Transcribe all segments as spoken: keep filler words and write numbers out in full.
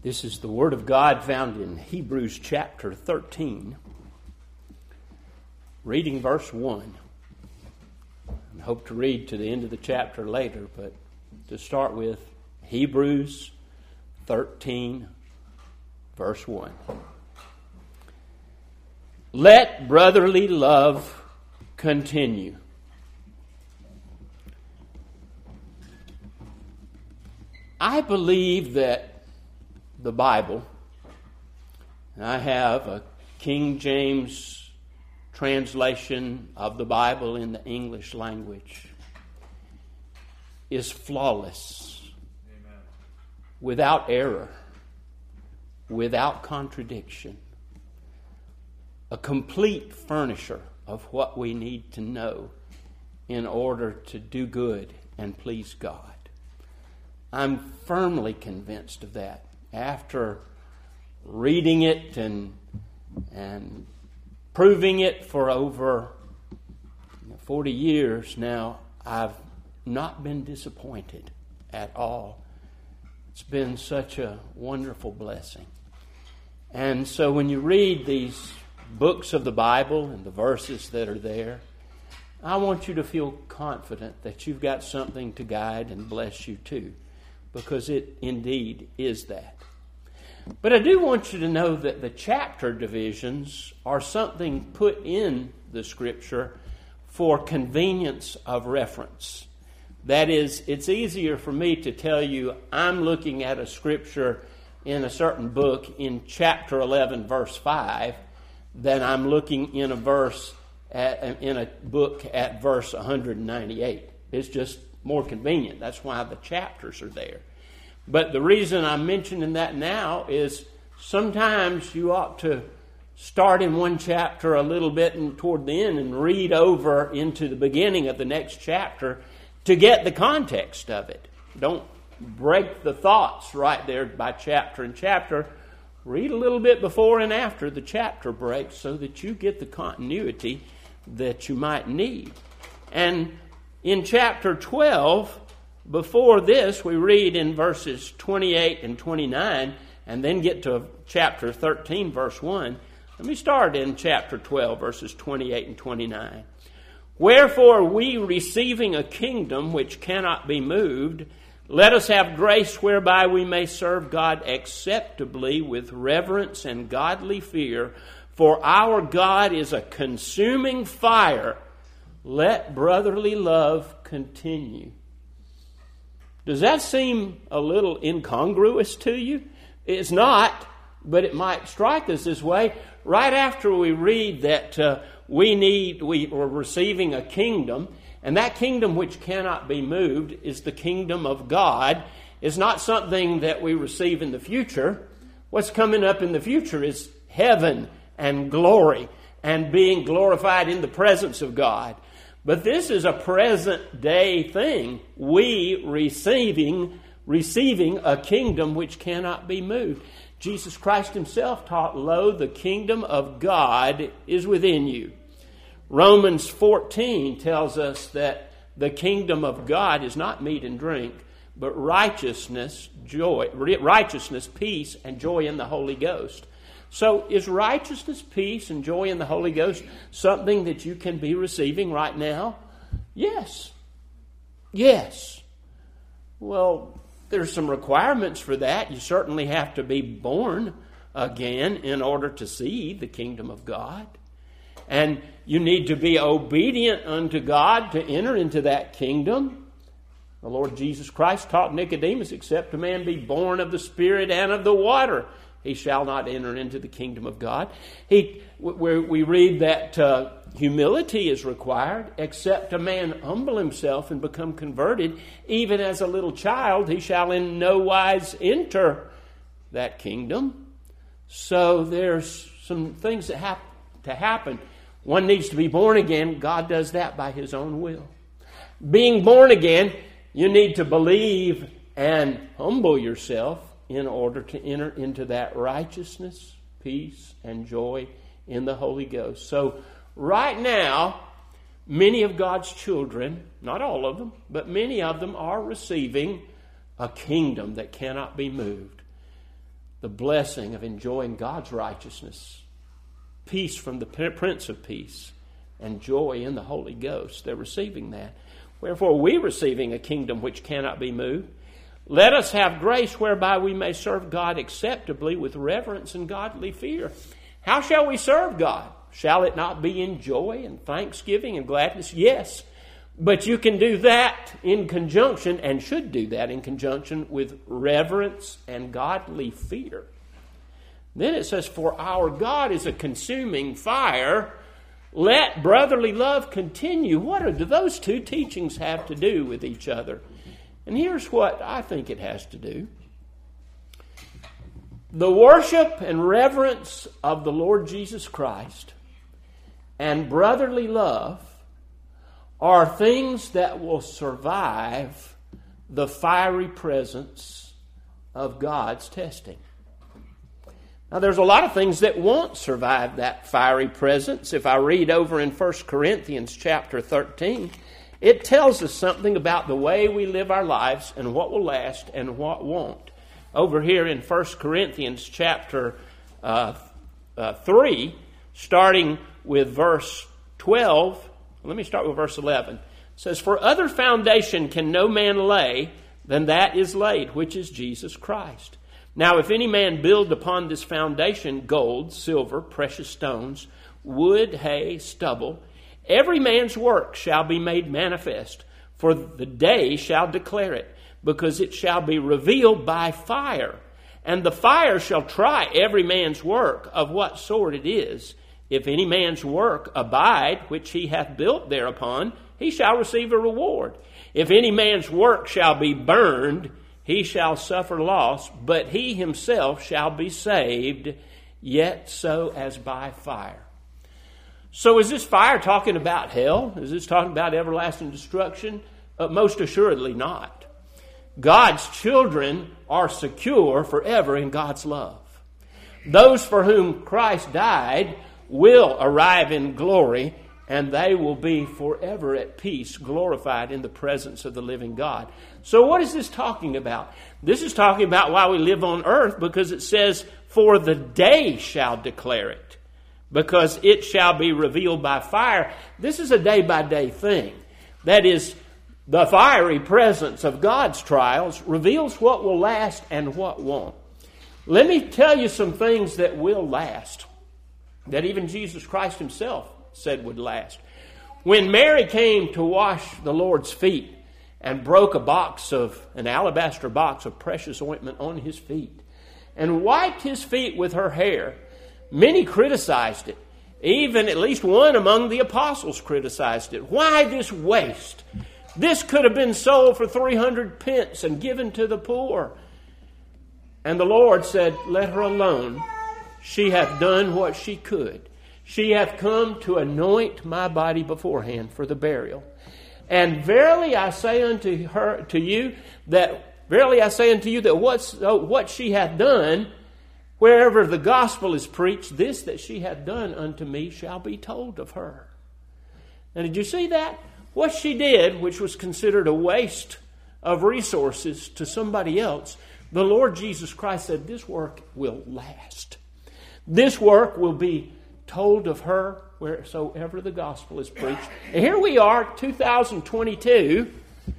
This is the Word of God found in Hebrews chapter thirteen, reading verse one. I hope to read to the end of the chapter later, but to start with, Hebrews thirteen, verse one. Let brotherly love continue. I believe that the Bible, and I have a King James translation of the Bible in the English language, is flawless, Amen. Without error, without contradiction, a complete furnisher of what we need to know in order to do good and please God. I'm firmly convinced of that. After reading it and and proving it for over forty years now, I've not been disappointed at all. It's been such a wonderful blessing. And so when you read these books of the Bible and the verses that are there, I want you to feel confident that you've got something to guide and bless you too, because it indeed is that. But I do want you to know that the chapter divisions are something put in the Scripture for convenience of reference. That is, it's easier for me to tell you I'm looking at a Scripture in a certain book in chapter eleven, verse five, than I'm looking in a verse at, in a book at verse one ninety-eight. It's just more convenient. That's why the chapters are there. But the reason I'm mentioning that now is sometimes you ought to start in one chapter a little bit and toward the end and read over into the beginning of the next chapter to get the context of it. Don't break the thoughts right there by chapter and chapter. Read a little bit before and after the chapter breaks so that you get the continuity that you might need. And in chapter twelve, before this, we read in verses twenty-eight and twenty-nine, and then get to chapter thirteen, verse one. Let me start in chapter twelve, verses twenty-eight and twenty-nine. Wherefore we, receiving a kingdom which cannot be moved, let us have grace whereby we may serve God acceptably with reverence and godly fear. For our God is a consuming fire. Let brotherly love continue. Does that seem a little incongruous to you? It's not, but it might strike us this way. Right after we read that uh, we need, we are receiving a kingdom, and that kingdom which cannot be moved is the kingdom of God. It's not something that we receive in the future. What's coming up in the future is heaven and glory and being glorified in the presence of God. But this is a present day thing. We receiving, receiving a kingdom which cannot be moved. Jesus Christ himself taught, lo, the kingdom of God is within you. Romans fourteen tells us that the kingdom of God is not meat and drink, but righteousness, joy, righteousness, peace, and joy in the Holy Ghost. So is righteousness, peace, and joy in the Holy Ghost something that you can be receiving right now? Yes. Yes. Well, there's some requirements for that. You certainly have to be born again in order to see the kingdom of God. And you need to be obedient unto God to enter into that kingdom. The Lord Jesus Christ taught Nicodemus, except a man be born of the Spirit and of the water, he shall not enter into the kingdom of God. He, where we read that uh, humility is required, except a man humble himself and become converted, even as a little child, he shall in no wise enter that kingdom. So there's some things that have to happen. One needs to be born again. God does that by his own will. Being born again, you need to believe and humble yourself in order to enter into that righteousness, peace, and joy in the Holy Ghost. So right now, many of God's children, not all of them, but many of them are receiving a kingdom that cannot be moved. the blessing of enjoying God's righteousness, peace from the Prince of Peace, and joy in the Holy Ghost. They're receiving that. Wherefore we, receiving a kingdom which cannot be moved, let us have grace whereby we may serve God acceptably with reverence and godly fear. How shall we serve God? Shall it not be in joy and thanksgiving and gladness? Yes. But you can do that in conjunction, and should do that in conjunction with reverence and godly fear. Then it says, for our God is a consuming fire. Let brotherly love continue. What do those two teachings have to do with each other? And here's what I think it has to do. The worship and reverence of the Lord Jesus Christ and brotherly love are things that will survive the fiery presence of God's testing. Now, there's a lot of things that won't survive that fiery presence. If I read over in First Corinthians chapter thirteen, it tells us something about the way we live our lives and what will last and what won't. Over here in First Corinthians chapter uh, uh, three, starting with verse twelve, let me start with verse eleven. It says, for other foundation can no man lay than that is laid, which is Jesus Christ. Now, if any man build upon this foundation gold, silver, precious stones, wood, hay, stubble, every man's work shall be made manifest, for the day shall declare it, because it shall be revealed by fire. And the fire shall try every man's work of what sort it is. If any man's work abide, which he hath built thereupon, he shall receive a reward. If any man's work shall be burned, he shall suffer loss, but he himself shall be saved, yet so as by fire. So is this fire talking about hell? Is this talking about everlasting destruction? Uh, most assuredly not. God's children are secure forever in God's love. Those for whom Christ died will arrive in glory, and they will be forever at peace, glorified in the presence of the living God. So what is this talking about? This is talking about why we live on earth, because it says, for the day shall declare it, because it shall be revealed by fire. This is a day-by-day thing. That is, the fiery presence of God's trials reveals what will last and what won't. Let me tell you some things that will last, that even Jesus Christ himself said would last. When Mary came to wash the Lord's feet and broke a box of, an alabaster box of precious ointment on his feet and wiped his feet with her hair, many criticized it. Even at least one among the apostles criticized it. Why this waste? This could have been sold for three hundred pence and given to the poor. And the Lord said, let her alone. She hath done what she could. She hath come to anoint my body beforehand for the burial. And verily I say unto her, to you, that verily I say unto you that what's, what she hath done, wherever the gospel is preached, this that she hath done unto me shall be told of her. Now, did you see that? What she did, which was considered a waste of resources to somebody else, the Lord Jesus Christ said, this work will last. This work will be told of her wheresoever the gospel is preached. And here we are, two thousand twenty-two,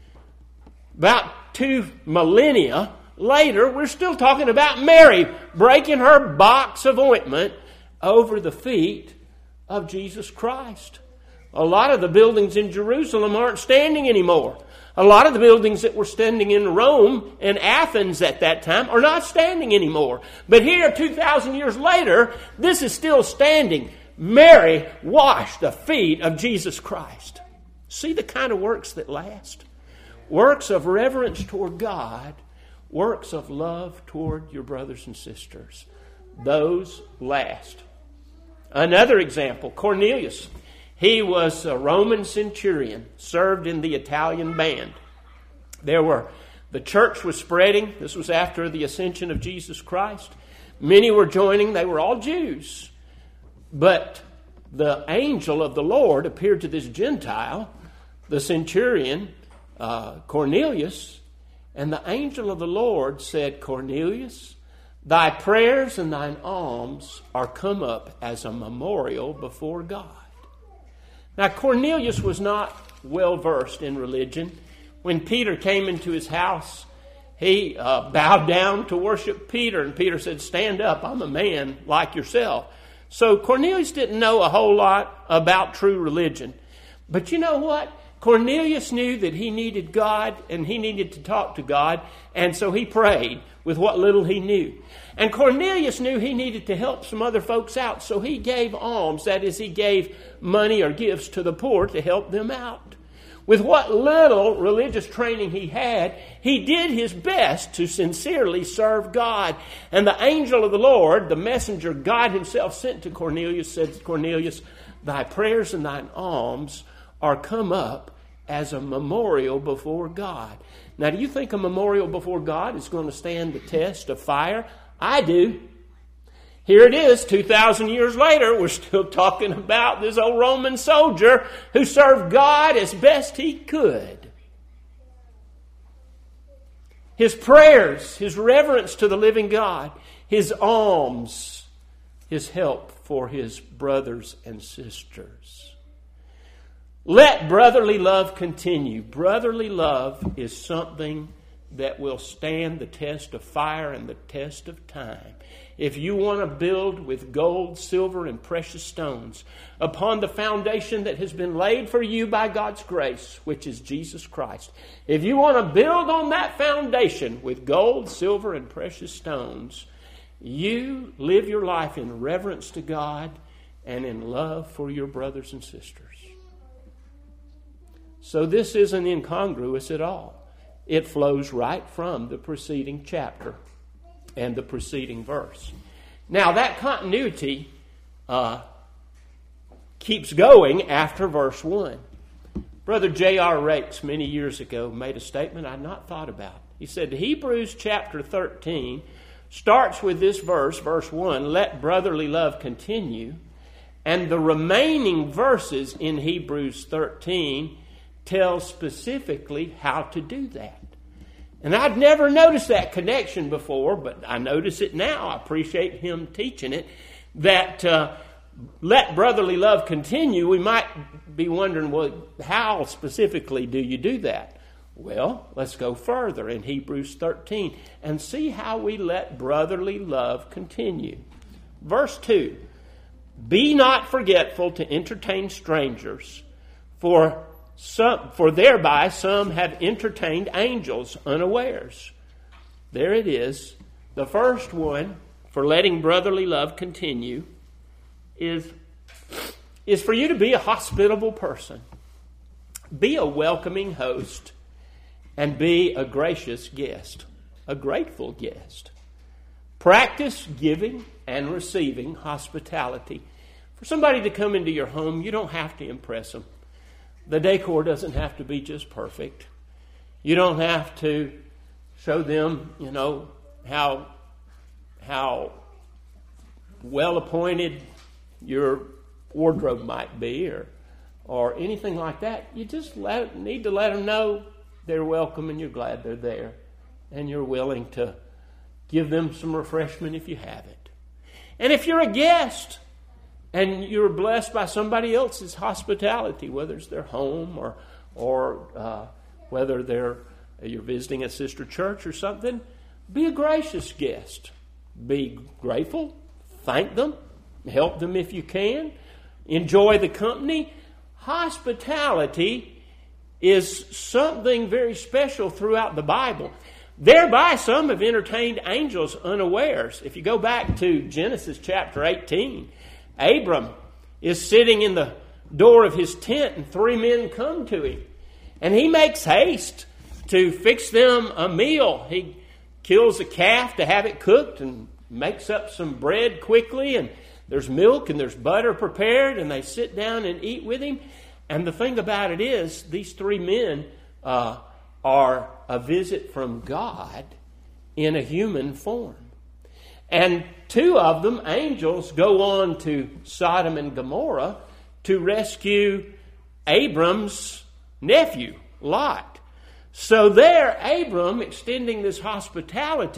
about two millennia later, we're still talking about Mary breaking her box of ointment over the feet of Jesus Christ. A lot of the buildings in Jerusalem aren't standing anymore. A lot of the buildings that were standing in Rome and Athens at that time are not standing anymore. But here, two thousand years later, this is still standing. Mary washed the feet of Jesus Christ. See the kind of works that last? Works of reverence toward God, works of love toward your brothers and sisters. Those last. Another example, Cornelius. He was a Roman centurion, served in the Italian band. There were, the church was spreading. This was after the ascension of Jesus Christ. Many were joining. They were all Jews. But the angel of the Lord appeared to this Gentile, the centurion, uh, Cornelius, and the angel of the Lord said, Cornelius, Thy prayers and thine alms are come up as a memorial before God. Now, Cornelius was not well versed in religion. When Peter came into his house, he uh, bowed down to worship Peter, and Peter said, "Stand up, I'm a man like yourself." So Cornelius didn't know a whole lot about true religion. But you know what? Cornelius knew that he needed God and he needed to talk to God, and so he prayed with what little he knew. And Cornelius knew he needed to help some other folks out, so he gave alms, that is, he gave money or gifts to the poor to help them out. With what little religious training he had, he did his best to sincerely serve God. And the angel of the Lord, the messenger God himself sent to Cornelius, said, "Cornelius, thy prayers and thine alms are come up as a memorial before God." Now, do you think a memorial before God is going to stand the test of fire? I do. Here it is, two thousand years later, we're still talking about this old Roman soldier who served God as best he could. His prayers, his reverence to the living God, his alms, his help for his brothers and sisters. Let brotherly love continue. Brotherly love is something that will stand the test of fire and the test of time. If you want to build with gold, silver, and precious stones upon the foundation that has been laid for you by God's grace, which is Jesus Christ, if you want to build on that foundation with gold, silver, and precious stones, you live your life in reverence to God and in love for your brothers and sisters. So this isn't incongruous at all. It flows right from the preceding chapter and the preceding verse. Now, that continuity uh, keeps going after verse one. Brother J R Rakes, many years ago, made a statement I'd not thought about. He said, Hebrews chapter thirteen starts with this verse, verse one, "Let brotherly love continue," and the remaining verses in Hebrews thirteen tell specifically how to do that. And I'd never noticed that connection before, but I notice it now. I appreciate him teaching it. That uh, let brotherly love continue. We might be wondering, well, how specifically do you do that? Well, let's go further in Hebrews thirteen and see how we let brotherly love continue. Verse two, "Be not forgetful to entertain strangers, for Some, for thereby some have entertained angels unawares." There it is. The first one for letting brotherly love continue is, is for you to be a hospitable person. Be a welcoming host and be a gracious guest, a grateful guest. Practice giving and receiving hospitality. For somebody to come into your home, you don't have to impress them. The decor doesn't have to be just perfect. You don't have to show them, you know, how how well appointed your wardrobe might be, or or anything like that. You just let, need to let them know they're welcome and you're glad they're there, and you're willing to give them some refreshment if you have it. And if you're a guest and you're blessed by somebody else's hospitality, whether it's their home or or uh, whether they're you're visiting a sister church or something, be a gracious guest. Be grateful. Thank them. Help them if you can. Enjoy the company. Hospitality is something very special throughout the Bible. Thereby some have entertained angels unawares. If you go back to Genesis chapter eighteen, Abram is sitting in the door of his tent and three men come to him. And he makes haste to fix them a meal. He kills a calf to have it cooked and makes up some bread quickly. And there's milk and there's butter prepared. And they sit down and eat with him. And the thing about it is, these three men uh, are a visit from God in a human form. And two of them, angels, go on to Sodom and Gomorrah to rescue Abram's nephew, Lot. So there, Abram, extending this hospitality,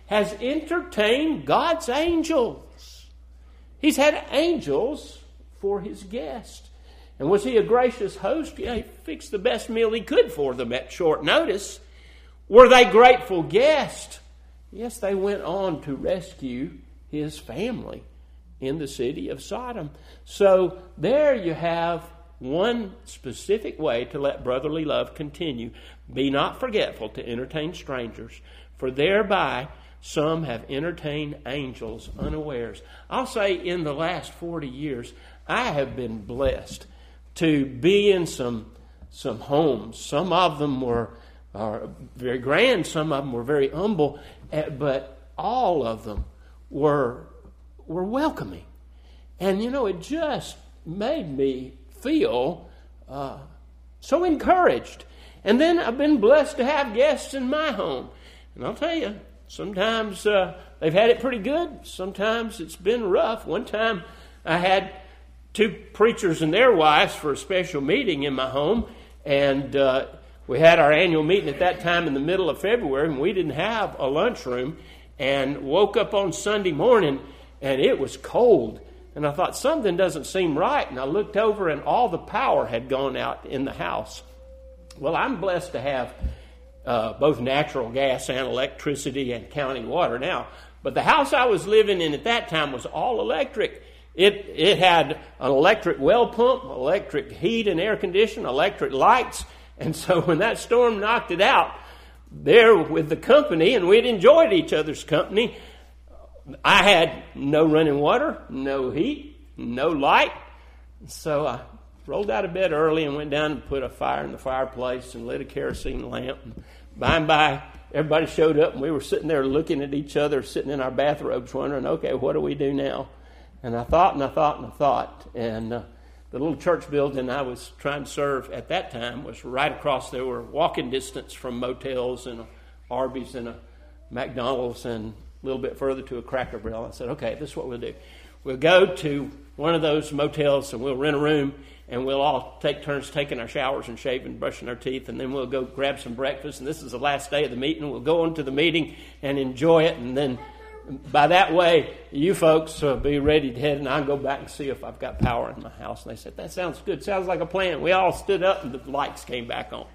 has entertained God's angels. He's had angels for his guests. And was he a gracious host? Yeah, he fixed the best meal he could for them at short notice. Were they grateful guests? Yes, they went on to rescue his family in the city of Sodom. So there you have one specific way to let brotherly love continue. Be not forgetful to entertain strangers, for thereby some have entertained angels unawares. I'll say in the last forty years, I have been blessed to be in some some homes. Some of them were are very grand, some of them were very humble, but all of them were were welcoming. And you know, it just made me feel uh, so encouraged. And then I've been blessed to have guests in my home. And I'll tell you, sometimes uh, they've had it pretty good. Sometimes it's been rough. One time I had two preachers and their wives for a special meeting in my home. And uh, we had our annual meeting at that time in the middle of February, and we didn't have a lunchroom. And woke up on Sunday morning, and it was cold. And I thought, something doesn't seem right. And I looked over, and all the power had gone out in the house. Well, I'm blessed to have uh, both natural gas and electricity and county water now. But the house I was living in at that time was all electric. It it had an electric well pump, electric heat and air conditioning, electric lights. And so when that storm knocked it out, there with the company, and we'd enjoyed each other's company, I had no running water, no heat, no light. So I rolled out of bed early and went down and put a fire in the fireplace and lit a kerosene lamp. And by and by, everybody showed up, and we were sitting there looking at each other, sitting in our bathrobes, wondering, okay, what do we do now? And I thought and I thought and I thought. And uh, the little church building I was trying to serve at that time was right across there. Were walking distance from motels and a Arby's and a McDonald's and a little bit further to a Cracker Barrel. I said, okay, this is what we'll do. We'll go to one of those motels and we'll rent a room, and we'll all take turns taking our showers and shaving, brushing our teeth, and then we'll go grab some breakfast. And this is the last day of the meeting. We'll go into the meeting and enjoy it, and then by that way, you folks will be ready to head, and I'll go back and see if I've got power in my house. And they said, that sounds good. Sounds like a plan. We all stood up, and the lights came back on.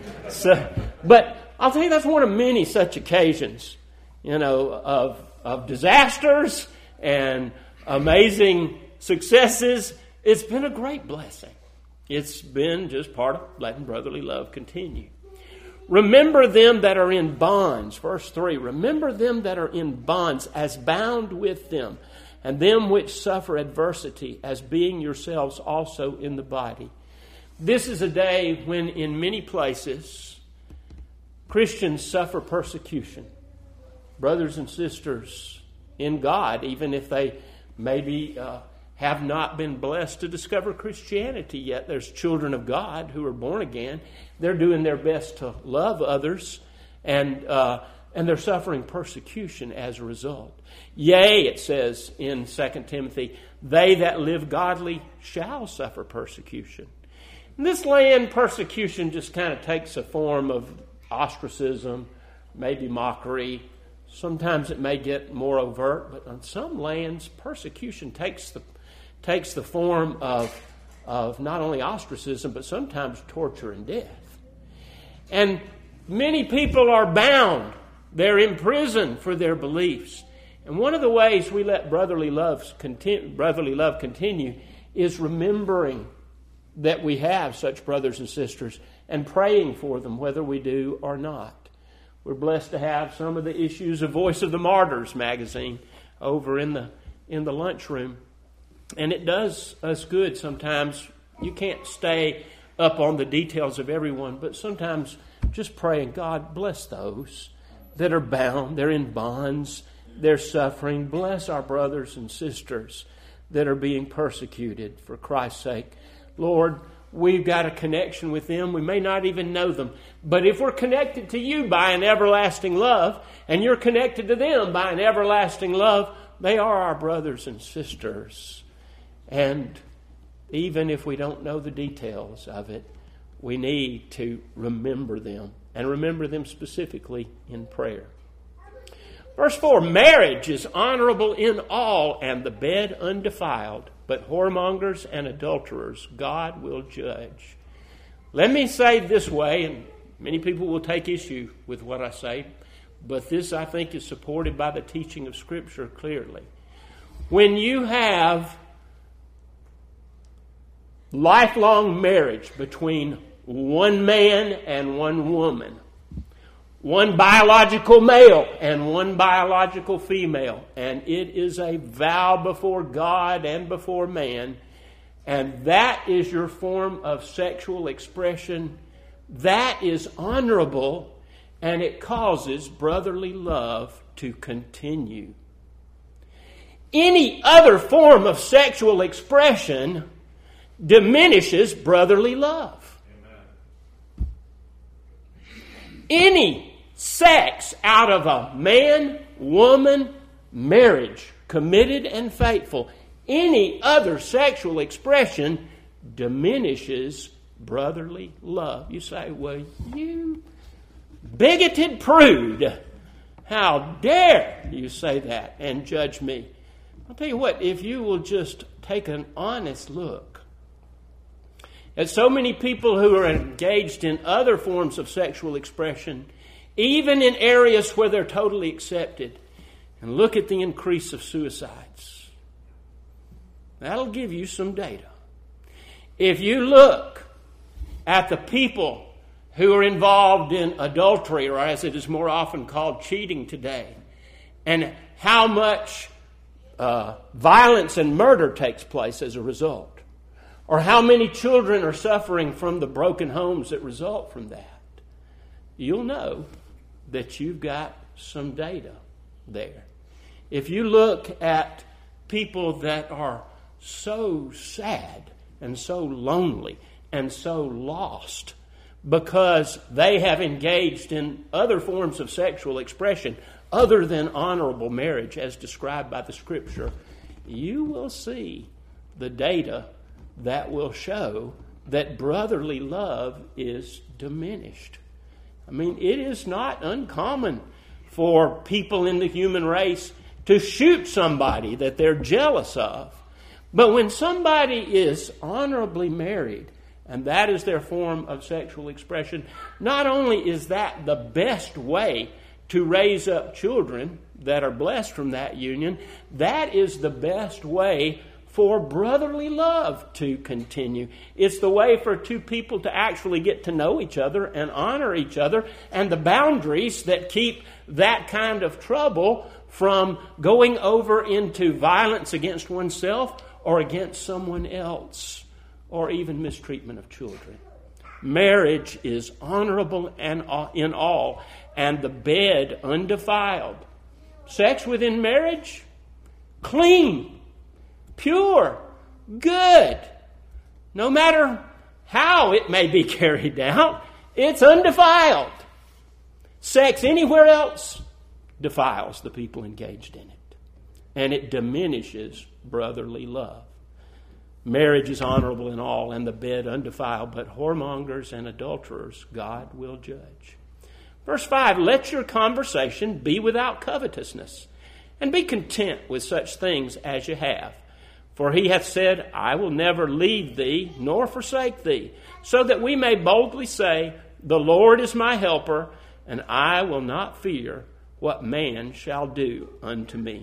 So, but I'll tell you, that's one of many such occasions, you know, of of disasters and amazing successes. It's been a great blessing. It's been just part of letting brotherly love continue. Remember them that are in bonds. Verse three, remember them that are in bonds as bound with them, and them which suffer adversity as being yourselves also in the body. This is a day when in many places Christians suffer persecution. Brothers and sisters in God, even if they maybe uh, have not been blessed to discover Christianity yet. There's children of God who are born again. They're doing their best to love others, and uh, and they're suffering persecution as a result. Yea, it says in Second Timothy, they that live godly shall suffer persecution. In this land, persecution just kind of takes a form of ostracism, maybe mockery. Sometimes it may get more overt, but on some lands, persecution takes the takes the form of, of not only ostracism, but sometimes torture and death. And many people are bound. They're imprisoned for their beliefs. And one of the ways we let brotherly love continue, brotherly love continue is remembering that we have such brothers and sisters and praying for them, whether we do or not. We're blessed to have some of the issues of Voice of the Martyrs magazine over in the in the lunchroom. And it does us good sometimes. You can't stay up on the details of everyone, but sometimes just praying, God, bless those that are bound, they're in bonds, they're suffering. Bless our brothers and sisters that are being persecuted for Christ's sake. Lord, we've got a connection with them. We may not even know them. But if we're connected to you by an everlasting love, and you're connected to them by an everlasting love, they are our brothers and sisters. And even if we don't know the details of it, we need to remember them, and remember them specifically in prayer. Verse four, marriage is honorable in all, and the bed undefiled, but whoremongers and adulterers God will judge. Let me say it this way, and many people will take issue with what I say, but this, I think, is supported by the teaching of Scripture clearly. When you have lifelong marriage between one man and one woman, one biological male and one biological female, and it is a vow before God and before man, and that is your form of sexual expression, that is honorable, and it causes brotherly love to continue. Any other form of sexual expression diminishes brotherly love. Amen. Any sex out of a man-woman marriage, committed and faithful, any other sexual expression diminishes brotherly love. You say, well, you bigoted prude, how dare you say that and judge me? I'll tell you what, if you will just take an honest look at so many people who are engaged in other forms of sexual expression, even in areas where they're totally accepted, and look at the increase of suicides, that'll give you some data. If you look at the people who are involved in adultery, or as it is more often called, cheating today, and how much uh, violence and murder takes place as a result, or how many children are suffering from the broken homes that result from that, you'll know that you've got some data there. If you look at people that are so sad and so lonely and so lost because they have engaged in other forms of sexual expression other than honorable marriage as described by the Scripture, you will see the data that will show that brotherly love is diminished. I mean, it is not uncommon for people in the human race to shoot somebody that they're jealous of. But when somebody is honorably married, and that is their form of sexual expression, not only is that the best way to raise up children that are blessed from that union, that is the best way for brotherly love to continue. It's the way for two people to actually get to know each other and honor each other, and the boundaries that keep that kind of trouble from going over into violence against oneself or against someone else, or even mistreatment of children. Marriage is honorable and in all, and the bed undefiled. Sex within marriage, clean, pure, good. No matter how it may be carried out, it's undefiled. Sex anywhere else defiles the people engaged in it, and it diminishes brotherly love. Marriage is honorable in all, and the bed undefiled, but whoremongers and adulterers God will judge. Verse five, let your conversation be without covetousness, and be content with such things as you have. For he hath said, I will never leave thee, nor forsake thee, so that we may boldly say, the Lord is my helper, and I will not fear what man shall do unto me.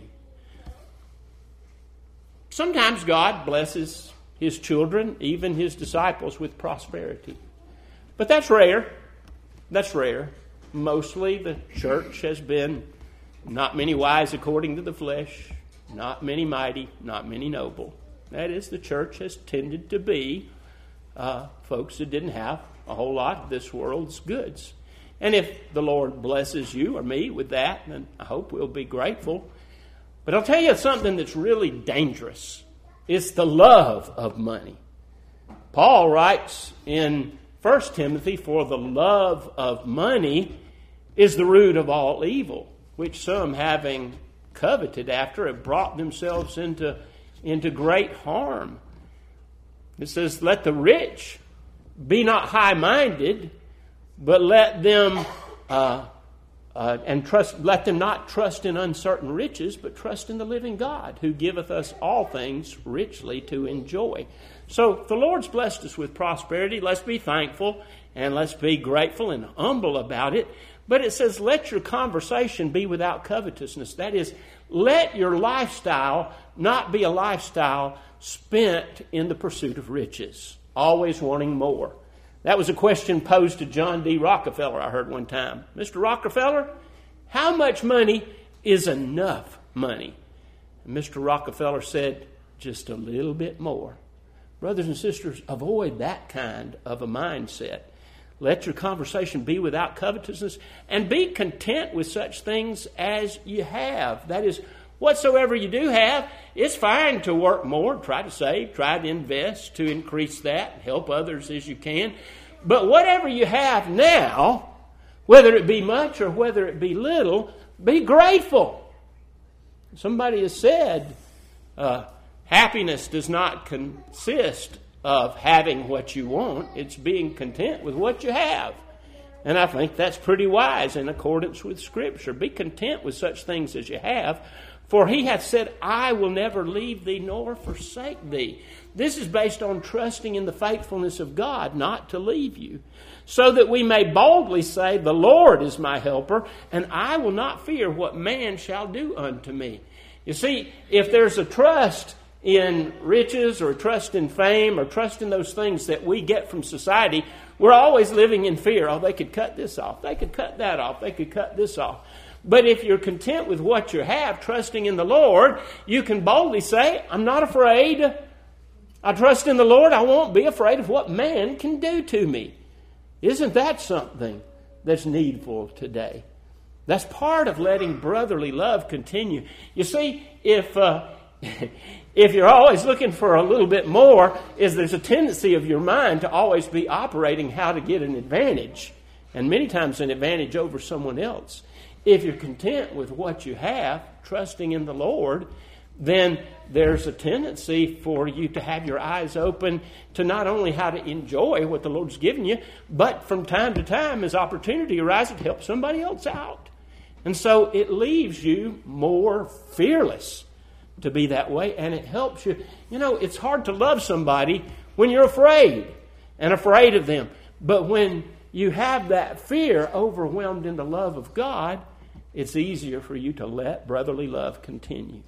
Sometimes God blesses his children, even his disciples, with prosperity. But that's rare. That's rare. Mostly the church has been not many wise according to the flesh, not many mighty, not many noble. That is, the church has tended to be uh, folks that didn't have a whole lot of this world's goods. And if the Lord blesses you or me with that, then I hope we'll be grateful. But I'll tell you something that's really dangerous. It's the love of money. Paul writes in First Timothy, for the love of money is the root of all evil, which some, having coveted after, have brought themselves into, into great harm. It says, let the rich be not high-minded, but let them uh, uh, and trust. Let them not trust in uncertain riches, but trust in the living God, who giveth us all things richly to enjoy. So the Lord's blessed us with prosperity. Let's be thankful and let's be grateful and humble about it. But it says, let your conversation be without covetousness. That is, let your lifestyle not be a lifestyle spent in the pursuit of riches, always wanting more. That was a question posed to John D. Rockefeller, I heard one time. Mister Rockefeller, how much money is enough money? And Mister Rockefeller said, just a little bit more. Brothers and sisters, avoid that kind of a mindset. Let your conversation be without covetousness, and be content with such things as you have. That is, whatsoever you do have, it's fine to work more, try to save, try to invest to increase that, help others as you can. But whatever you have now, whether it be much or whether it be little, be grateful. Somebody has said, uh, happiness does not consist of having what you want. It's being content with what you have. And I think that's pretty wise in accordance with Scripture. Be content with such things as you have. For he hath said, I will never leave thee nor forsake thee. This is based on trusting in the faithfulness of God not to leave you. So that we may boldly say, the Lord is my helper, and I will not fear what man shall do unto me. You see, if there's a trust in riches or trust in fame or trust in those things that we get from society, we're always living in fear. Oh, they could cut this off. They could cut that off. They could cut this off. But if you're content with what you have, trusting in the Lord, you can boldly say, I'm not afraid. I trust in the Lord. I won't be afraid of what man can do to me. Isn't that something that's needful today? That's part of letting brotherly love continue. You see, if uh, if you're always looking for a little bit more, is there's a tendency of your mind to always be operating how to get an advantage, and many times an advantage over someone else. If you're content with what you have, trusting in the Lord, then there's a tendency for you to have your eyes open to not only how to enjoy what the Lord's given you, but from time to time, as opportunity arises, to help somebody else out. And so it leaves you more fearless to be that way, and it helps you. You know, it's hard to love somebody when you're afraid and afraid of them. But when you have that fear overwhelmed in the love of God, it's easier for you to let brotherly love continue.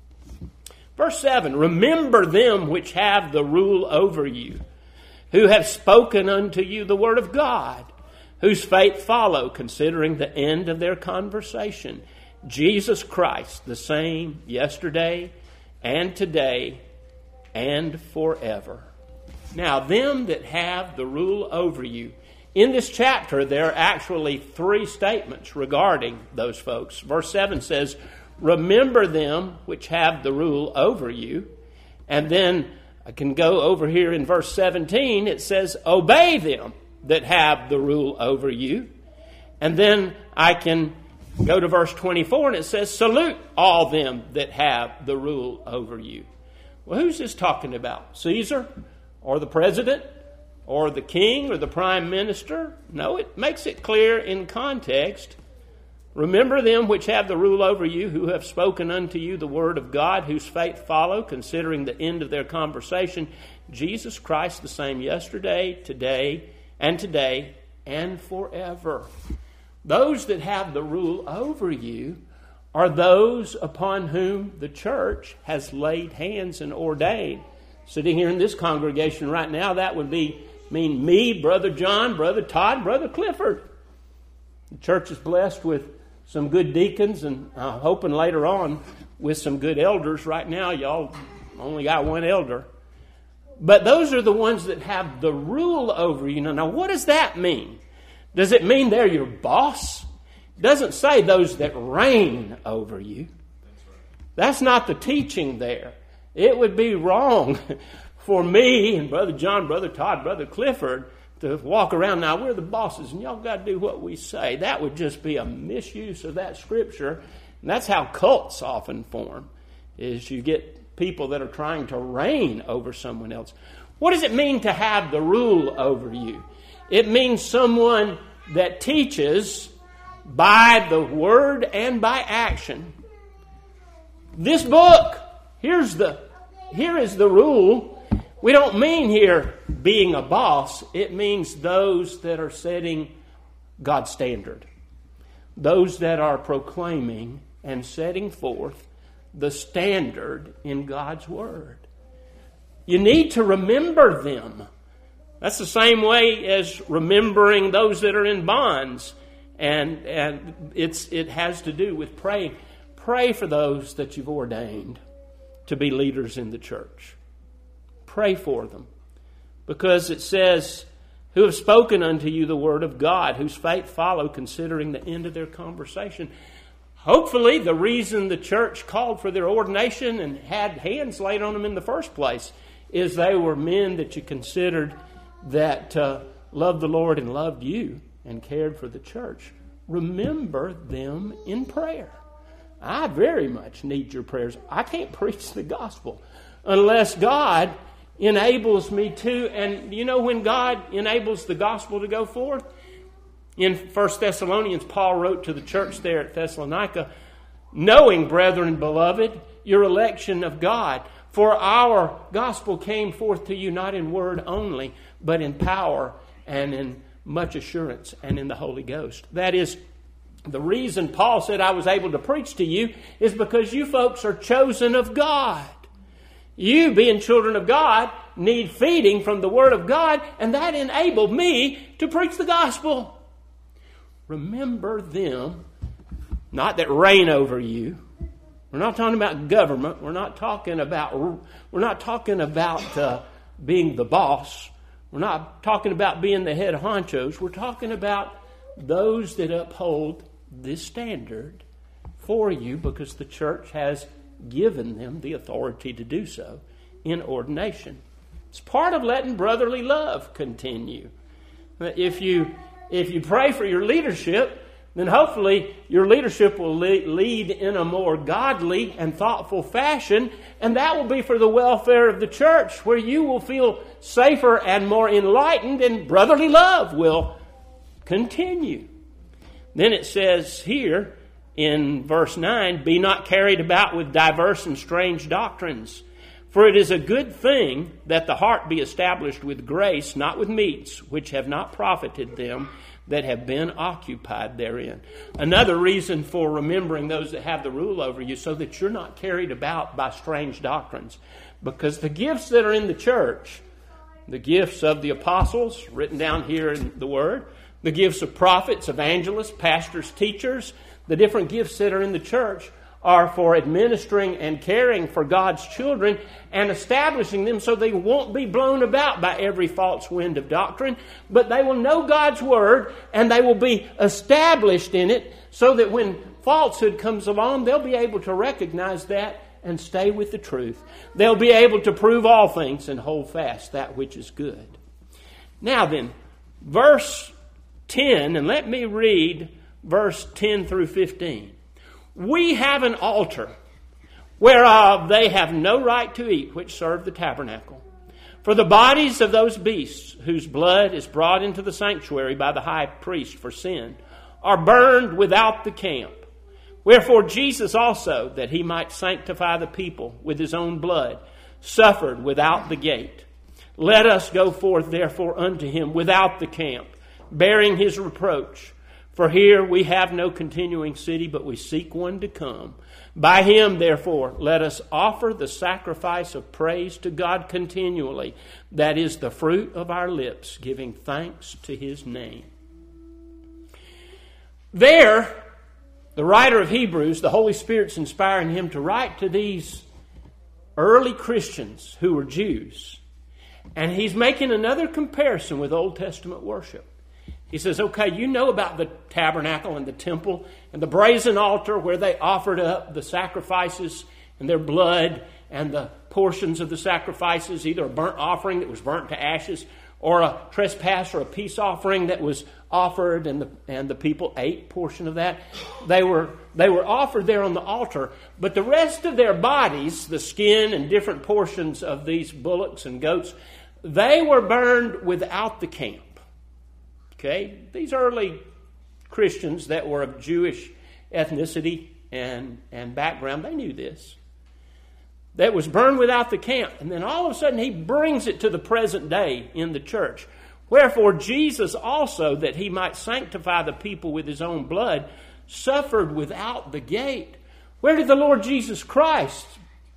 Verse seven, remember them which have the rule over you, who have spoken unto you the word of God, whose faith follow, considering the end of their conversation. Jesus Christ, the same yesterday and today and forever. Now, them that have the rule over you. In this chapter, there are actually three statements regarding those folks. Verse seven says, remember them which have the rule over you. And then I can go over here in verse seventeen. It says, obey them that have the rule over you. And then I can go to verse twenty-four, and it says, salute all them that have the rule over you. Well, who's this talking about? Caesar or the president or the king or the prime minister? No, it makes it clear in context. Remember them which have the rule over you, who have spoken unto you the word of God, whose faith follow, considering the end of their conversation. Jesus Christ, the same yesterday, today, and today, and forever. Those that have the rule over you are those upon whom the church has laid hands and ordained. Sitting here in this congregation right now, that would be mean me, Brother John, Brother Todd, Brother Clifford. The church is blessed with some good deacons, and I'm hoping later on with some good elders. Right now, y'all only got one elder. But those are the ones that have the rule over you. Now, now what does that mean? Does it mean they're your boss? It doesn't say those that reign over you. That's not the teaching there. It would be wrong for me and Brother John, Brother Todd, Brother Clifford to walk around, now we're the bosses and y'all got to do what we say. That would just be a misuse of that scripture. And that's how cults often form, is you get people that are trying to reign over someone else. What does it mean to have the rule over you? It means someone that teaches by the word and by action. This book, here's the, here is the rule. We don't mean here being a boss. It means those that are setting God's standard. Those that are proclaiming and setting forth the standard in God's Word. You need to remember them. That's the same way as remembering those that are in bonds. And, and it's it has to do with praying. Pray for those that you've ordained to be leaders in the church. Pray for them. Because it says, who have spoken unto you the word of God, whose faith follow, considering the end of their conversation. Hopefully, the reason the church called for their ordination and had hands laid on them in the first place is they were men that you considered that uh, loved the Lord and loved you and cared for the church. Remember them in prayer. I very much need your prayers. I can't preach the gospel unless God enables me to. And you know when God enables the gospel to go forth? In First Thessalonians, Paul wrote to the church there at Thessalonica, knowing, brethren, beloved, your election of God. For our gospel came forth to you not in word only, but in power and in much assurance and in the Holy Ghost. That is, the reason Paul said I was able to preach to you is because you folks are chosen of God. You, being children of God, need feeding from the Word of God, and that enabled me to preach the gospel. Remember them, not that reign over you. We're not talking about government. We're not talking about we're not talking about uh, being the boss. We're not talking about being the head honchos. We're talking about those that uphold this standard for you because the church has given them the authority to do so in ordination. It's part of letting brotherly love continue. If you if you pray for your leadership, then hopefully your leadership will lead in a more godly and thoughtful fashion, and that will be for the welfare of the church, where you will feel safer and more enlightened, and brotherly love will continue. Then it says here in verse nine, be not carried about with diverse and strange doctrines, for it is a good thing that the heart be established with grace, not with meats, which have not profited them that have been occupied therein. Another reason for remembering those that have the rule over you, so that you're not carried about by strange doctrines. Because the gifts that are in the church, the gifts of the apostles, written down here in the Word, the gifts of prophets, evangelists, pastors, teachers, the different gifts that are in the church are for administering and caring for God's children and establishing them so they won't be blown about by every false wind of doctrine, but they will know God's Word and they will be established in it so that when falsehood comes along, they'll be able to recognize that and stay with the truth. They'll be able to prove all things and hold fast that which is good. Now then, verse ten, and let me read verse ten through fifteen. We have an altar, whereof they have no right to eat, which serve the tabernacle. For the bodies of those beasts, whose blood is brought into the sanctuary by the high priest for sin, are burned without the camp. Wherefore Jesus also, that he might sanctify the people with his own blood, suffered without the gate. Let us go forth therefore unto him without the camp, bearing his reproach. For here we have no continuing city, but we seek one to come. By him, therefore, let us offer the sacrifice of praise to God continually. That is the fruit of our lips, giving thanks to his name. There, the writer of Hebrews, the Holy Spirit's inspiring him to write to these early Christians who were Jews. And he's making another comparison with Old Testament worship. He says, okay, you know about the tabernacle and the temple and the brazen altar where they offered up the sacrifices and their blood and the portions of the sacrifices, either a burnt offering that was burnt to ashes or a trespass or a peace offering that was offered and the and the people ate portion of that. They were they were offered there on the altar, but the rest of their bodies, the skin and different portions of these bullocks and goats, they were burned without the camp. Okay, these early Christians that were of Jewish ethnicity and, and background, they knew this. That was burned without the camp. And then all of a sudden he brings it to the present day in the church. Wherefore Jesus also, that he might sanctify the people with his own blood, suffered without the gate. Where did the Lord Jesus Christ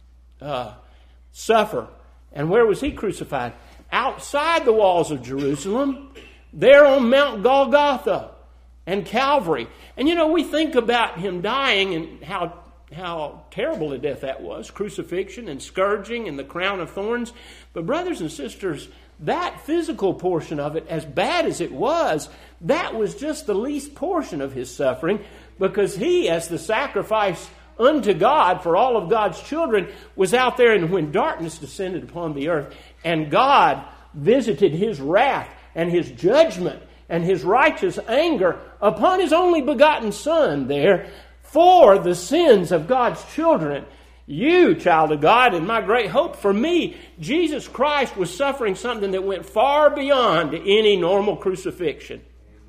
uh, suffer? And where was he crucified? Outside the walls of Jerusalem, there on Mount Golgotha and Calvary. And you know, we think about him dying and how how terrible a death that was. Crucifixion and scourging and the crown of thorns. But brothers and sisters, that physical portion of it, as bad as it was, that was just the least portion of his suffering, because he, as the sacrifice unto God for all of God's children, was out there, and when darkness descended upon the earth and God visited his wrath and his judgment and his righteous anger upon his only begotten Son there for the sins of God's children. You, child of God, and my great hope for me, Jesus Christ was suffering something that went far beyond any normal crucifixion.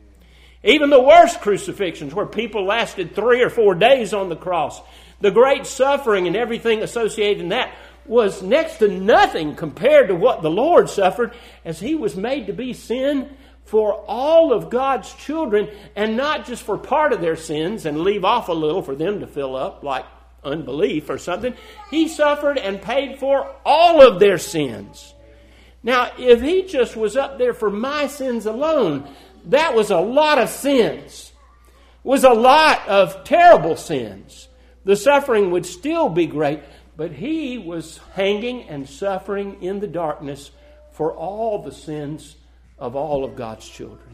Even the worst crucifixions, where people lasted three or four days on the cross, the great suffering and everything associated in that was next to nothing compared to what the Lord suffered, as he was made to be sin for all of God's children, and not just for part of their sins and leave off a little for them to fill up, like unbelief or something. He suffered and paid for all of their sins. Now, if he just was up there for my sins alone, that was a lot of sins. It was a lot of terrible sins. The suffering would still be great, but he was hanging and suffering in the darkness for all the sins of all of God's children.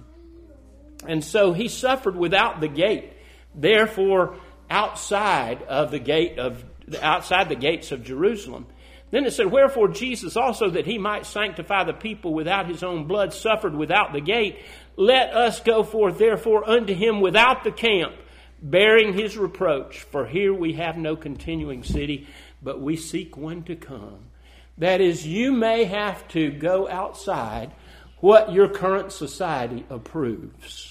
And so he suffered without the gate. Therefore, outside of the gate of outside the gates of Jerusalem. Then it said, wherefore Jesus also, that he might sanctify the people without his own blood, suffered without the gate. Let us go forth therefore unto him without the camp, bearing his reproach. For here we have no continuing city, but we seek one to come. That is, you may have to go outside what your current society approves.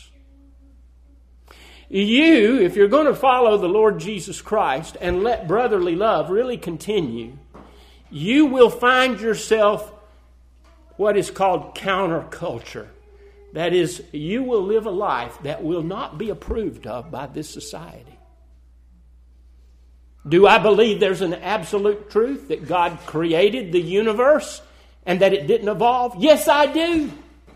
You, if you're going to follow the Lord Jesus Christ and let brotherly love really continue, you will find yourself what is called counterculture. That is, you will live a life that will not be approved of by this society. Do I believe there's an absolute truth that God created the universe and that it didn't evolve? Yes, I do.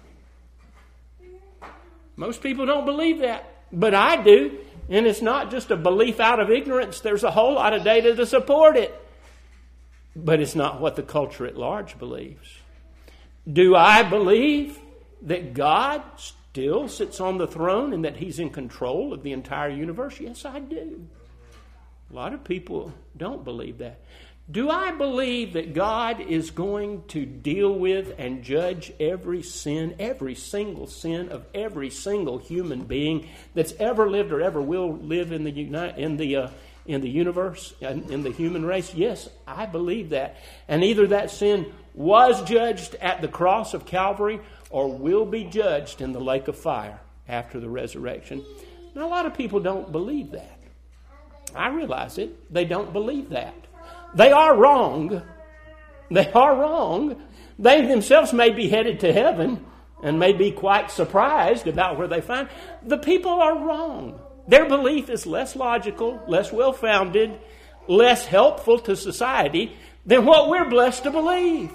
Most people don't believe that. But I do, and it's not just a belief out of ignorance. There's a whole lot of data to support it. But it's not what the culture at large believes. Do I believe that God still sits on the throne and that he's in control of the entire universe? Yes, I do. A lot of people don't believe that. Do I believe that God is going to deal with and judge every sin, every single sin of every single human being that's ever lived or ever will live in the in the uh, in the universe, in the human race? Yes, I believe that. And either that sin was judged at the cross of Calvary or will be judged in the lake of fire after the resurrection. Now, a lot of people don't believe that. I realize it. They don't believe that. They are wrong. They are wrong. They themselves may be headed to heaven and may be quite surprised about where they find. The people are wrong. Their belief is less logical, less well-founded, less helpful to society than what we're blessed to believe.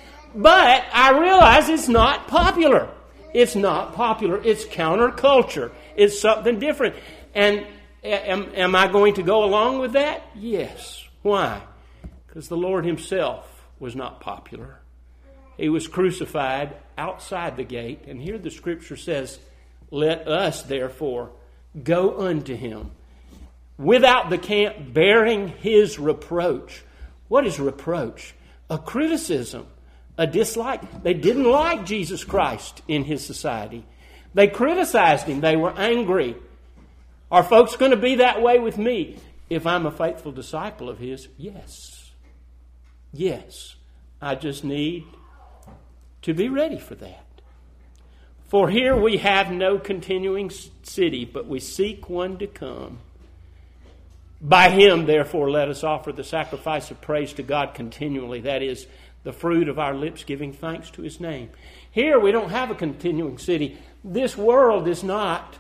But I realize it's not popular. It's not popular. It's counterculture. It's something different. And am, am I going to go along with that? Yes. Why? Because the Lord himself was not popular. He was crucified outside the gate. And here the scripture says, let us therefore go unto him without the camp, bearing his reproach. What is reproach? A criticism, a dislike. They didn't like Jesus Christ in his society. They criticized him. They were angry. Are folks going to be that way with me if I'm a faithful disciple of his? Yes. Yes. I just need to be ready for that. For here we have no continuing city, but we seek one to come. By him, therefore, let us offer the sacrifice of praise to God continually. That is, the fruit of our lips giving thanks to his name. Here we don't have a continuing city. This world is not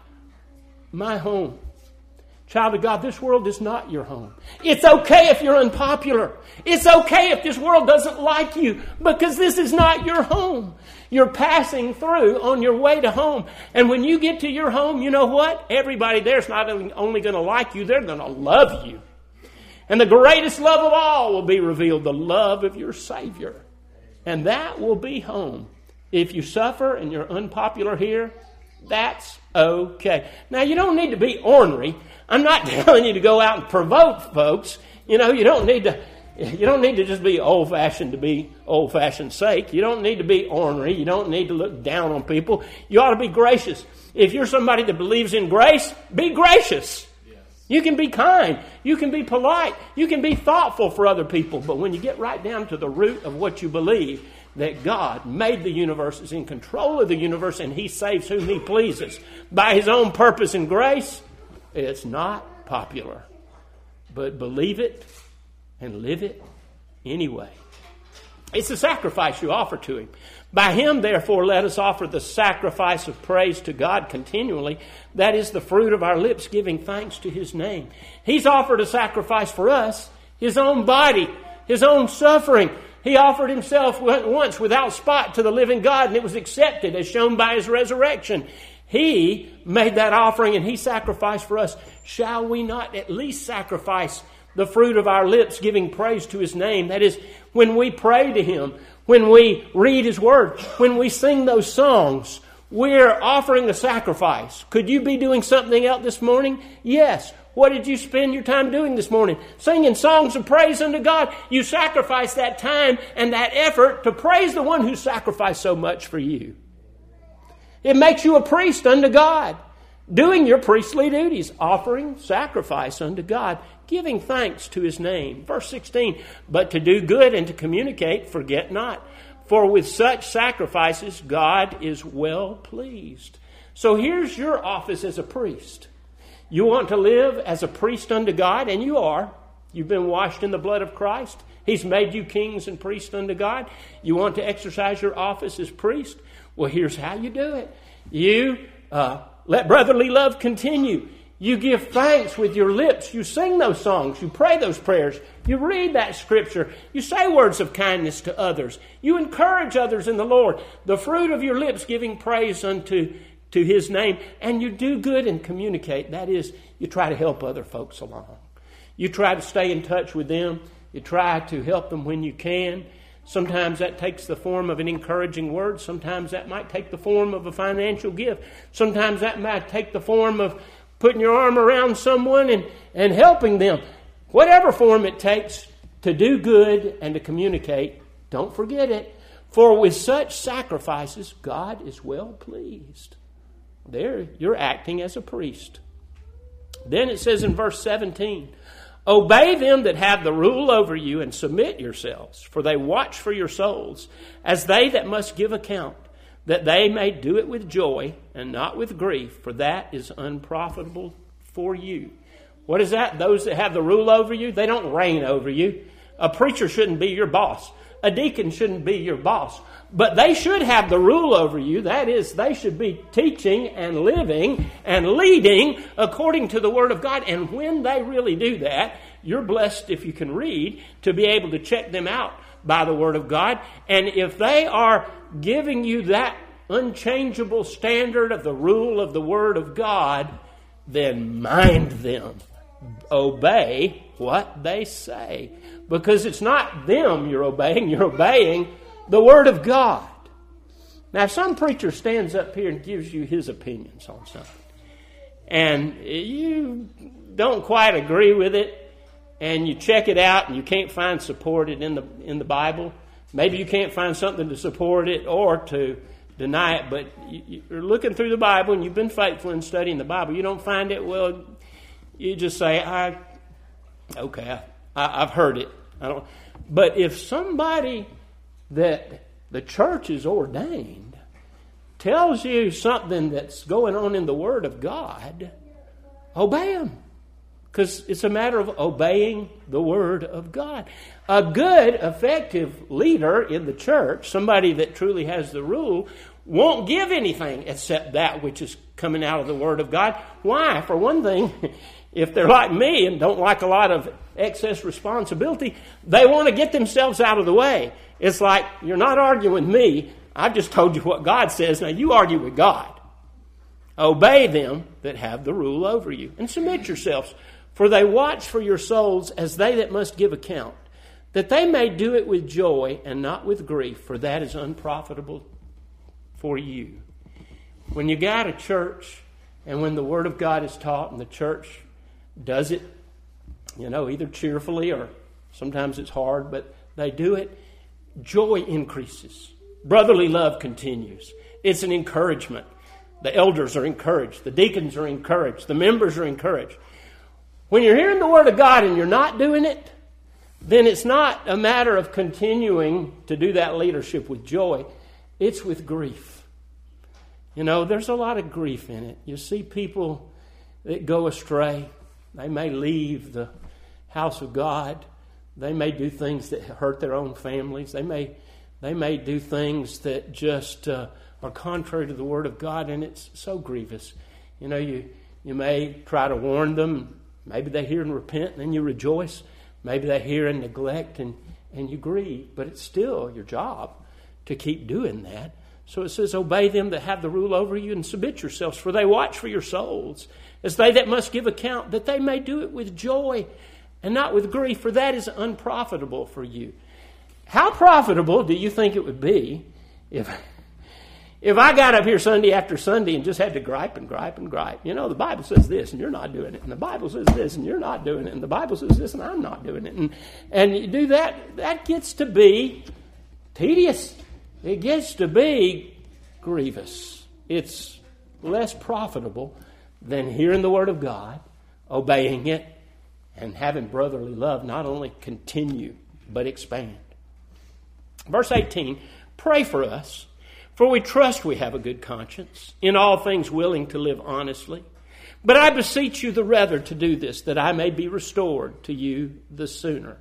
my home. Child of God, this world is not your home. It's okay if you're unpopular. It's okay if this world doesn't like you, because this is not your home. You're passing through on your way to home. And when you get to your home, you know what? Everybody there's not only going to like you, they're going to love you. And the greatest love of all will be revealed, the love of your Savior. And that will be home. If you suffer and you're unpopular here, that's okay. Now, you don't need to be ornery. I'm not telling you to go out and provoke folks. You know, you don't need to you don't need to just be old-fashioned to be old-fashioned sake. You don't need to be ornery. You don't need to look down on people. You ought to be gracious. If you're somebody that believes in grace, be gracious. You can be kind. You can be polite. You can be thoughtful for other people. But when you get right down to the root of what you believe, that God made the universe, is in control of the universe, and he saves whom he pleases by his own purpose and grace, it's not popular. But believe it and live it anyway. It's a sacrifice you offer to him. By him, therefore, let us offer the sacrifice of praise to God continually. That is the fruit of our lips, giving thanks to his name. He's offered a sacrifice for us, his own body, his own suffering. He offered himself once without spot to the living God, and it was accepted as shown by his resurrection. He made that offering and he sacrificed for us. Shall we not at least sacrifice the fruit of our lips, giving praise to his name? That is, when we pray to him, when we read his word, when we sing those songs, we're offering a sacrifice. Could you be doing something else this morning? Yes. What did you spend your time doing this morning? Singing songs of praise unto God. You sacrifice that time and that effort to praise the one who sacrificed so much for you. It makes you a priest unto God, doing your priestly duties, offering sacrifice unto God, giving thanks to his name. Verse sixteen, but to do good and to communicate, forget not. For with such sacrifices, God is well pleased. So here's your office as a priest. You want to live as a priest unto God, and you are. You've been washed in the blood of Christ. He's made you kings and priests unto God. You want to exercise your office as priest? Well, here's how you do it. You uh, let brotherly love continue. You give thanks with your lips. You sing those songs. You pray those prayers. You read that scripture. You say words of kindness to others. You encourage others in the Lord. The fruit of your lips giving praise unto to his name. And you do good and communicate. That is, you try to help other folks along. You try to stay in touch with them. You try to help them when you can. Sometimes that takes the form of an encouraging word. Sometimes that might take the form of a financial gift. Sometimes that might take the form of putting your arm around someone and, and helping them. Whatever form it takes to do good and to communicate, don't forget it. For with such sacrifices, God is well pleased. There, you're acting as a priest. Then it says in verse seventeen, obey them that have the rule over you and submit yourselves, for they watch for your souls, as they that must give account, that they may do it with joy and not with grief, for that is unprofitable for you. What is that? Those that have the rule over you, they don't reign over you. A preacher shouldn't be your boss. A deacon shouldn't be your boss. But they should have the rule over you. That is, they should be teaching and living and leading according to the Word of God. And when they really do that, you're blessed, if you can read, to be able to check them out by the Word of God. And if they are giving you that unchangeable standard of the rule of the Word of God, then mind them. Obey what they say. Because it's not them you're obeying, you're obeying the Word of God. Now, some preacher stands up here and gives you his opinions on something, and you don't quite agree with it, and you check it out and you can't find support it in the in the Bible. Maybe you can't find something to support it or to deny it, but you, you're looking through the Bible and you've been faithful in studying the Bible. You don't find it, well, you just say, I, okay, I, I've heard it. I don't. But if somebody that the church is ordained tells you something that's going on in the Word of God, obey them. Because it's a matter of obeying the Word of God. A good, effective leader in the church, somebody that truly has the rule, won't give anything except that which is coming out of the Word of God. Why? For one thing, if they're like me and don't like a lot of excess responsibility, they want to get themselves out of the way. It's like, you're not arguing with me. I've just told you what God says. Now you argue with God. Obey them that have the rule over you. And submit yourselves. For they watch for your souls as they that must give account, that they may do it with joy and not with grief, for that is unprofitable for you. When you got a church, and when the Word of God is taught, and the church does it, you know, either cheerfully or sometimes it's hard, but they do it, joy increases. Brotherly love continues. It's an encouragement. The elders are encouraged. The deacons are encouraged. The members are encouraged. When you're hearing the Word of God and you're not doing it, then it's not a matter of continuing to do that leadership with joy. It's with grief. You know, there's a lot of grief in it. You see people that go astray. They may leave the house of God. They may do things that hurt their own families. They may they may do things that just uh, are contrary to the Word of God, and it's so grievous. You know, you, you may try to warn them. Maybe they hear and repent, and then you rejoice. Maybe they hear and neglect, and, and you grieve. But it's still your job to keep doing that. So it says, obey them that have the rule over you and submit yourselves, for they watch for your souls, as they that must give account, that they may do it with joy and not with grief, for that is unprofitable for you. How profitable do you think it would be if, if I got up here Sunday after Sunday and just had to gripe and gripe and gripe? You know, the Bible says this and you're not doing it, and the Bible says this and you're not doing it, and the Bible says this and I'm not doing it. And, and you do that, that gets to be tedious. It gets to be grievous. It's less profitable than hearing the Word of God, obeying it, and having brotherly love not only continue, but expand. Verse eighteen, pray for us, for we trust we have a good conscience, in all things willing to live honestly. But I beseech you the rather to do this, that I may be restored to you the sooner.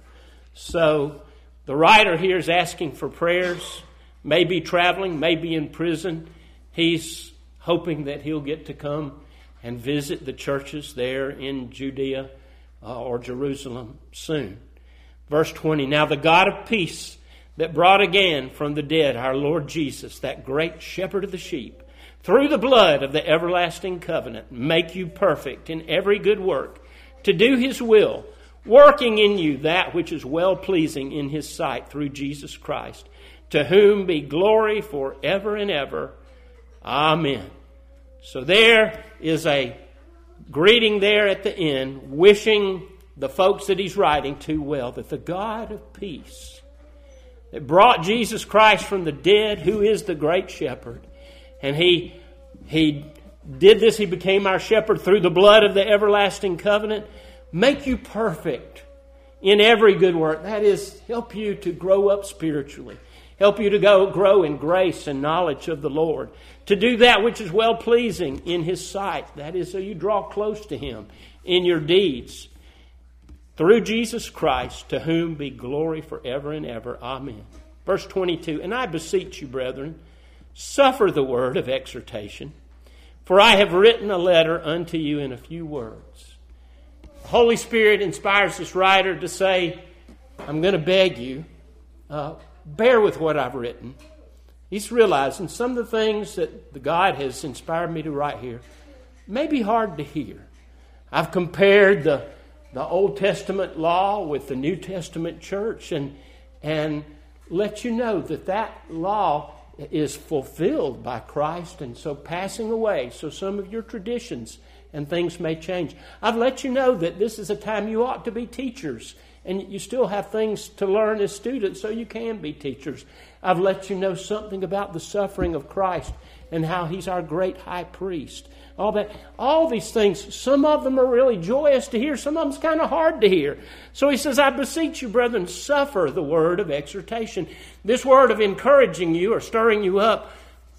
So the writer here is asking for prayers, may be traveling, may be in prison. He's hoping that he'll get to come and visit the churches there in Judea uh, or Jerusalem soon. Verse twenty, now the God of peace that brought again from the dead our Lord Jesus, that great shepherd of the sheep, through the blood of the everlasting covenant, make you perfect in every good work, to do his will, working in you that which is well-pleasing in his sight through Jesus Christ, to whom be glory forever and ever. Amen. So there is a greeting there at the end, wishing the folks that he's writing to well, that the God of peace that brought Jesus Christ from the dead, who is the great shepherd, and he, he did this, he became our shepherd through the blood of the everlasting covenant, make you perfect in every good work. That is, help you to grow up spiritually. Help you to go grow in grace and knowledge of the Lord. To do that which is well-pleasing in his sight. That is, so you draw close to him in your deeds. Through Jesus Christ, to whom be glory forever and ever. Amen. Verse twenty-two, and I beseech you, brethren, suffer the word of exhortation, for I have written a letter unto you in a few words. The Holy Spirit inspires this writer to say, I'm going to beg you, uh, bear with what I've written. He's realizing some of the things that the God has inspired me to write here may be hard to hear. I've compared the, the Old Testament law with the New Testament church and, and let you know that that law is fulfilled by Christ and so passing away. So some of your traditions and things may change. I've let you know that this is a time you ought to be teachers. And you still have things to learn as students, so you can be teachers. I've let you know something about the suffering of Christ and how he's our great high priest. All that, all these things, some of them are really joyous to hear. Some of them's kind of hard to hear. So he says, I beseech you, brethren, suffer the word of exhortation. This word of encouraging you or stirring you up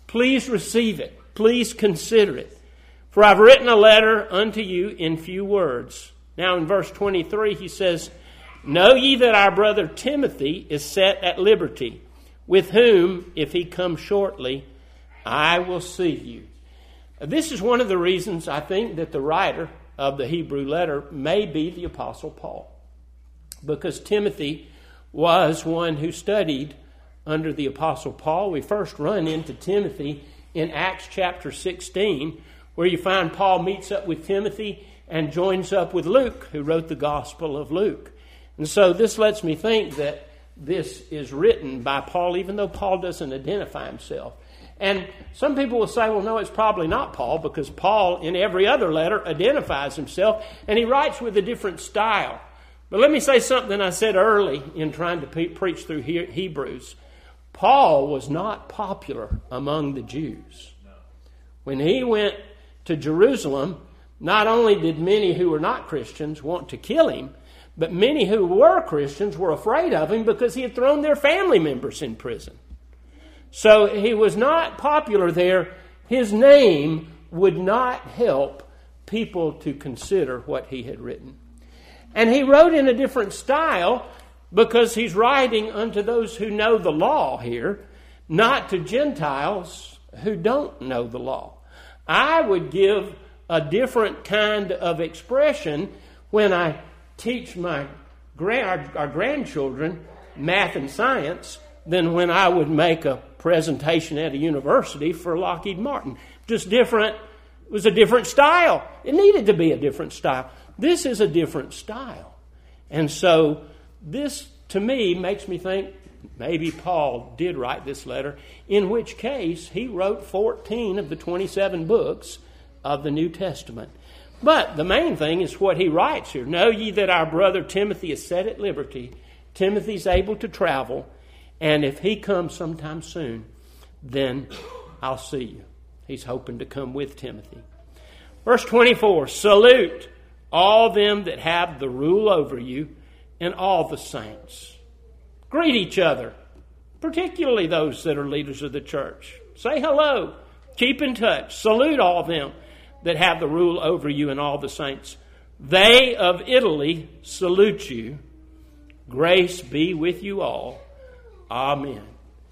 Please receive it. Please consider it. For I've written a letter unto you in few words. Now in verse twenty-three he says, Know ye that our brother Timothy is set at liberty, with whom, if he come shortly, I will see you. This is one of the reasons I think that the writer of the Hebrew letter may be the Apostle Paul. Because Timothy was one who studied under the Apostle Paul. We first run into Timothy in Acts chapter sixteen, where you find Paul meets up with Timothy and joins up with Luke, who wrote the Gospel of Luke. And so this lets me think that this is written by Paul, even though Paul doesn't identify himself. And some people will say, well, no, it's probably not Paul, because Paul, in every other letter, identifies himself, and he writes with a different style. But let me say something I said early in trying to pe- preach through he- Hebrews. Paul was not popular among the Jews. When he went to Jerusalem, not only did many who were not Christians want to kill him, but many who were Christians were afraid of him because he had thrown their family members in prison. So he was not popular there. His name would not help people to consider what he had written. And he wrote in a different style because he's writing unto those who know the law here, not to Gentiles who don't know the law. I would give a different kind of expression when I teach my our, our grandchildren math and science than when I would make a presentation at a university for Lockheed Martin. Just different. It was a different style. It needed to be a different style. This is a different style. And so this, to me, makes me think maybe Paul did write this letter, in which case he wrote fourteen of the twenty-seven books of the New Testament. But the main thing is what he writes here. Know ye that our brother Timothy is set at liberty. Timothy's able to travel. And if he comes sometime soon, then I'll see you. He's hoping to come with Timothy. Verse twenty-four, salute all them that have the rule over you and all the saints. Greet each other, particularly those that are leaders of the church. Say hello. Keep in touch. Salute all them that have the rule over you and all the saints. They of Italy salute you. Grace be with you all. Amen.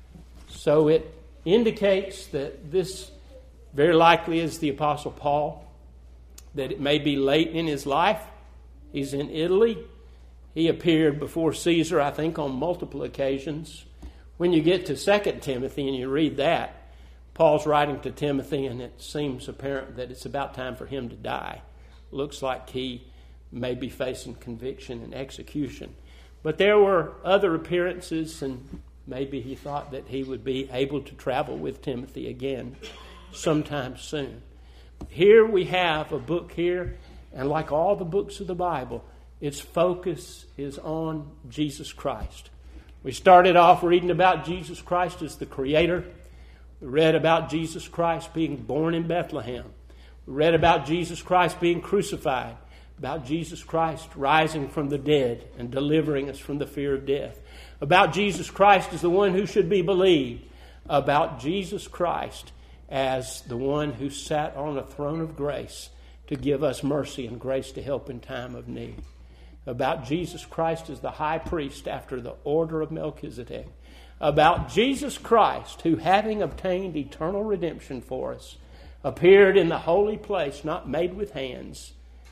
So it indicates that this very likely is the Apostle Paul, that it may be late in his life. He's in Italy. He appeared before Caesar, I think, on multiple occasions. When you get to Second Timothy and you read that, Paul's writing to Timothy, and it seems apparent that it's about time for him to die. Looks like he may be facing conviction and execution. But there were other appearances, and maybe he thought that he would be able to travel with Timothy again sometime soon. Here we have a book here, and like all the books of the Bible, its focus is on Jesus Christ. We started off reading about Jesus Christ as the Creator. We read about Jesus Christ being born in Bethlehem. We read about Jesus Christ being crucified, about Jesus Christ rising from the dead and delivering us from the fear of death, about Jesus Christ as the one who should be believed, about Jesus Christ as the one who sat on a throne of grace to give us mercy and grace to help in time of need, about Jesus Christ as the high priest after the order of Melchizedek, about Jesus Christ who, having obtained eternal redemption for us, appeared in the holy place not made with hands,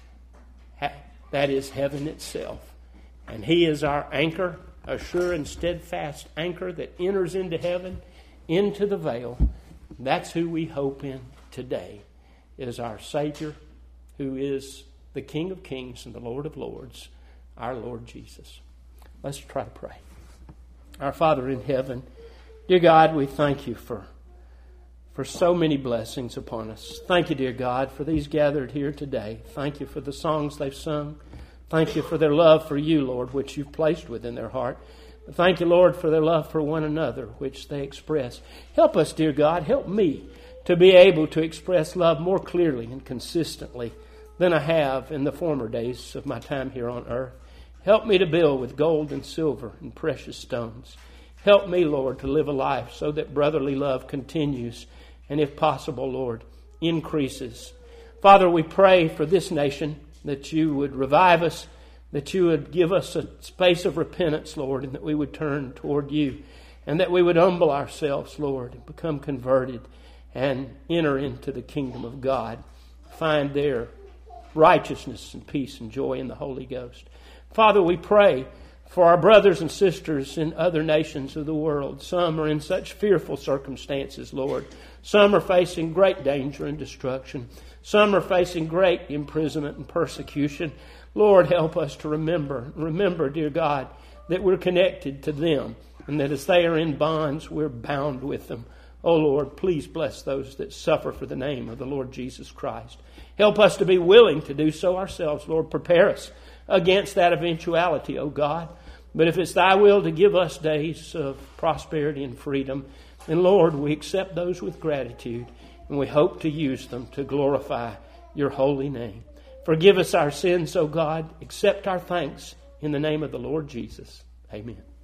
that is heaven itself. And he is our anchor, a sure and steadfast anchor that enters into heaven, into the veil. That's who we hope in today, is our Savior, who is the King of Kings and the Lord of Lords, our Lord Jesus. Let's try to pray. Our Father in heaven, dear God, we thank you for, for so many blessings upon us. Thank you, dear God, for these gathered here today. Thank you for the songs they've sung. Thank you for their love for you, Lord, which you've placed within their heart. Thank you, Lord, for their love for one another, which they express. Help us, dear God, help me to be able to express love more clearly and consistently than I have in the former days of my time here on earth. Help me to build with gold and silver and precious stones. Help me, Lord, to live a life so that brotherly love continues and if possible, Lord, increases. Father, we pray for this nation that you would revive us, that you would give us a space of repentance, Lord, and that we would turn toward you, and that we would humble ourselves, Lord, and become converted and enter into the kingdom of God. Find there righteousness and peace and joy in the Holy Ghost. Father, we pray for our brothers and sisters in other nations of the world. Some are in such fearful circumstances, Lord. Some are facing great danger and destruction. Some are facing great imprisonment and persecution. Lord, help us to remember, remember, dear God, that we're connected to them, and that as they are in bonds, we're bound with them. Oh Lord, please bless those that suffer for the name of the Lord Jesus Christ. Help us to be willing to do so ourselves. Lord, prepare us against that eventuality, oh God. But if it's thy will to give us days of prosperity and freedom, then Lord, we accept those with gratitude, and we hope to use them to glorify your holy name. Forgive us our sins, O God. Accept our thanks in the name of the Lord Jesus. Amen.